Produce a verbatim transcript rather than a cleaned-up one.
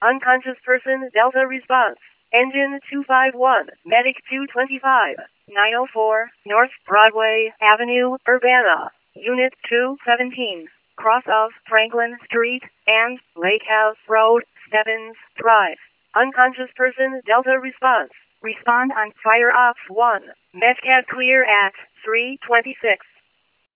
Unconscious person, Delta response. Engine two five one, Medic two twenty-five, nine oh four, North Broadway Avenue, Urbana. Unit two seventeen. Cross of Franklin Street and Lake House Road, Stebbins Drive. Unconscious person, Delta response. Respond on fire ops one. Medcat clear at three twenty-six.